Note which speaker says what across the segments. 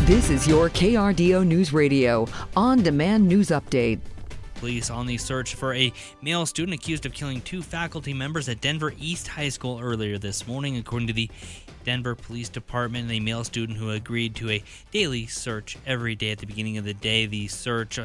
Speaker 1: This is your KRDO News Radio on-demand news update.
Speaker 2: Police on the search for a male student accused of killing 2 faculty members at Denver East High School earlier this morning. According to the Denver Police Department, a male student who agreed to a daily search every day at the beginning of the day. The search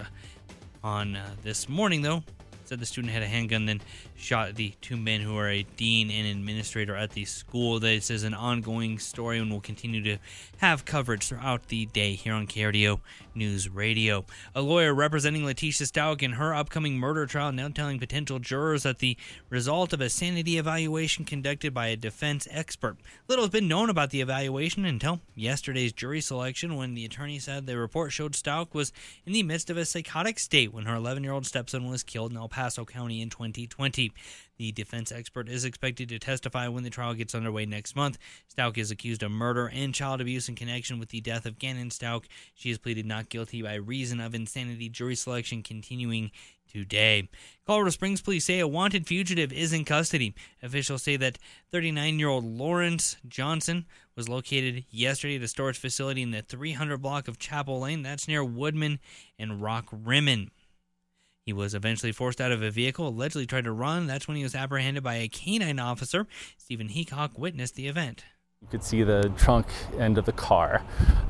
Speaker 2: on this morning, though, said the student had a handgun, then shot the 2 men who are a dean and administrator at the school. This is an ongoing story and will continue to have coverage throughout the day here on KRDO News Radio. A lawyer representing Letitia Stauch in her upcoming murder trial now telling potential jurors that the result of a sanity evaluation conducted by a defense expert. Little has been known about the evaluation until yesterday's jury selection, when the attorney said the report showed Stauch was in the midst of a psychotic state when her 11-year-old stepson was killed in El Paso County in 2020. The defense expert is expected to testify when the trial gets underway next month. Stauch is accused of murder and child abuse in connection with the death of Gannon Stauch. She has pleaded not guilty by reason of insanity. Jury selection continuing today. Colorado Springs police say a wanted fugitive is in custody. Officials say that 39-year-old Lawrence Johnson was located yesterday at a storage facility in the 300 block of Chapel Lane. That's near Woodman and Rock Rimmon. He was eventually forced out of a vehicle, allegedly tried to run. That's when he was apprehended by a canine officer. Stephen Heacock witnessed the event.
Speaker 3: You could see the trunk end of the car.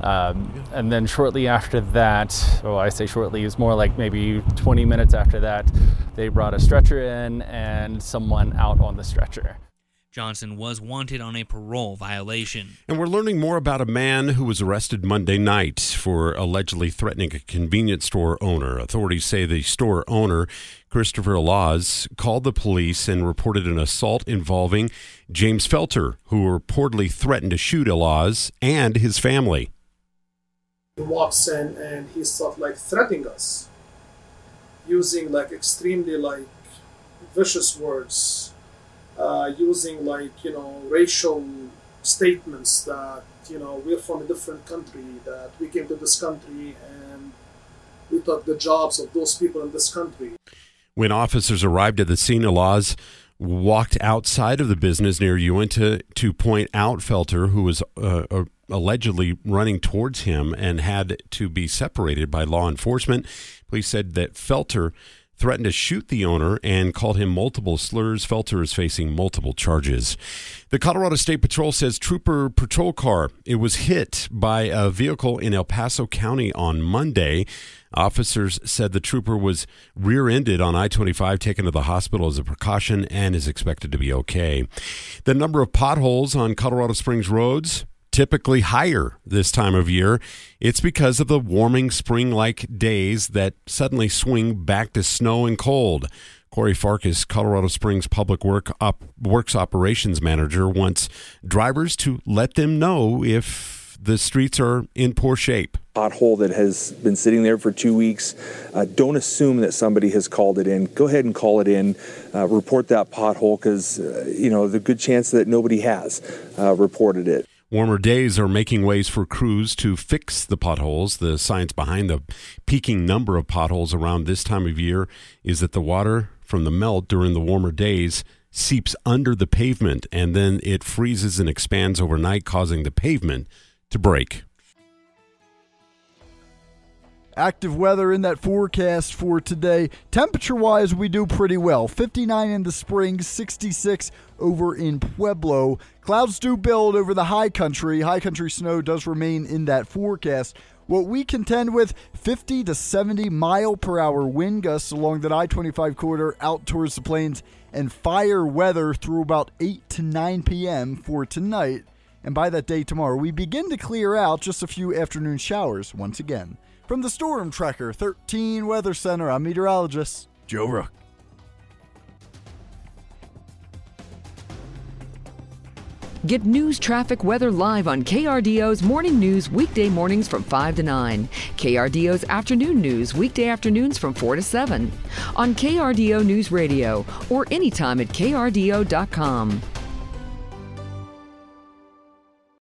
Speaker 3: And then shortly after that, I say shortly, it was more like maybe 20 minutes after that, they brought a stretcher in and someone out on the stretcher.
Speaker 2: Johnson was wanted on a parole violation.
Speaker 4: And we're learning more about a man who was arrested Monday night for allegedly threatening a convenience store owner. Authorities say the store owner, Christopher Laws, called the police and reported an assault involving James Felter, who reportedly threatened to shoot Laws and his family.
Speaker 5: He walks in and he's sort of like threatening us, using like extremely vicious words. Using racial statements that, we're from a different country, that we came to this country and we took the jobs of those people in this country.
Speaker 4: When officers arrived at the scene, Laws walked outside of the business near Uinta to point out Felter, who was allegedly running towards him and had to be separated by law enforcement. Police said that Felter threatened to shoot the owner and called him multiple slurs. Felter is facing multiple charges. The Colorado State Patrol says trooper patrol car, it was hit by a vehicle in El Paso County on Monday. Officers said the trooper was rear-ended on I-25, taken to the hospital as a precaution, and is expected to be okay. The number of potholes on Colorado Springs roads typically higher this time of year. It's because of the warming spring-like days that suddenly swing back to snow and cold. Corey Farkas, Colorado Springs Public Works Operations Manager, wants drivers to let them know if the streets are in poor shape.
Speaker 6: Pothole that has been sitting there for 2 weeks. Don't assume that somebody has called it in. Go ahead and call it in. Report that pothole because, the good chance that nobody has reported it.
Speaker 4: Warmer days are making ways for crews to fix the potholes. The science behind the peaking number of potholes around this time of year is that the water from the melt during the warmer days seeps under the pavement, and then it freezes and expands overnight, causing the pavement to break.
Speaker 7: Active weather in that forecast for today. Temperature-wise, we do pretty well. 59 in the Springs, 66 over in Pueblo. Clouds do build over the high country. High country snow does remain in that forecast. What we contend with, 50 to 70 mile per hour wind gusts along the I-25 corridor out towards the plains, and fire weather through about 8 to 9 p.m. for tonight. And by that day tomorrow, we begin to clear out, just a few afternoon showers once again. From the Storm Tracker 13 Weather Center, I'm meteorologist Joe Rook.
Speaker 1: Get news, traffic, weather live on KRDO's Morning News weekday mornings from 5 to 9. KRDO's Afternoon News weekday afternoons from 4 to 7. On KRDO News Radio or anytime at krdo.com.